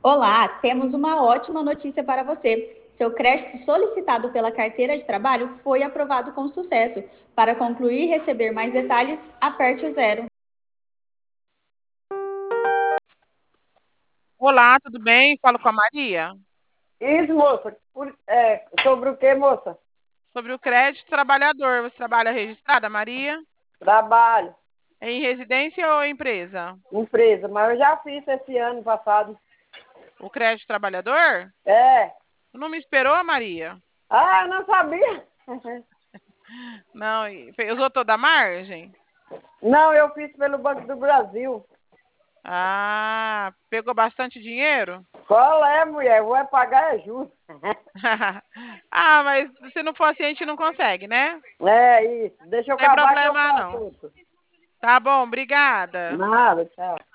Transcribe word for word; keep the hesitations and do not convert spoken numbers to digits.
Olá, temos uma ótima notícia para você. Seu crédito solicitado pela carteira de trabalho foi aprovado com sucesso. Para concluir e receber mais detalhes, aperte o zero. Olá, tudo bem? Falo com a Maria. Isso, moça. Por- é, sobre o que, moça? Sobre o crédito trabalhador. Você trabalha registrada, Maria? Trabalho, Em residência ou empresa? empresa, mas eu já fiz esse ano passado. O crédito trabalhador? É. Não me esperou, Maria? Ah, eu não sabia. Não, e fe- usou toda a margem? Não, eu fiz pelo Banco do Brasil. Ah, pegou bastante dinheiro? Qual é, mulher? Vou é pagar é juros. Ah, mas se não for assim, a gente não consegue, né? É isso. Deixa eu Não tem acabar que eu problema, faço não. outro. Tá bom, obrigada. Nada, tchau.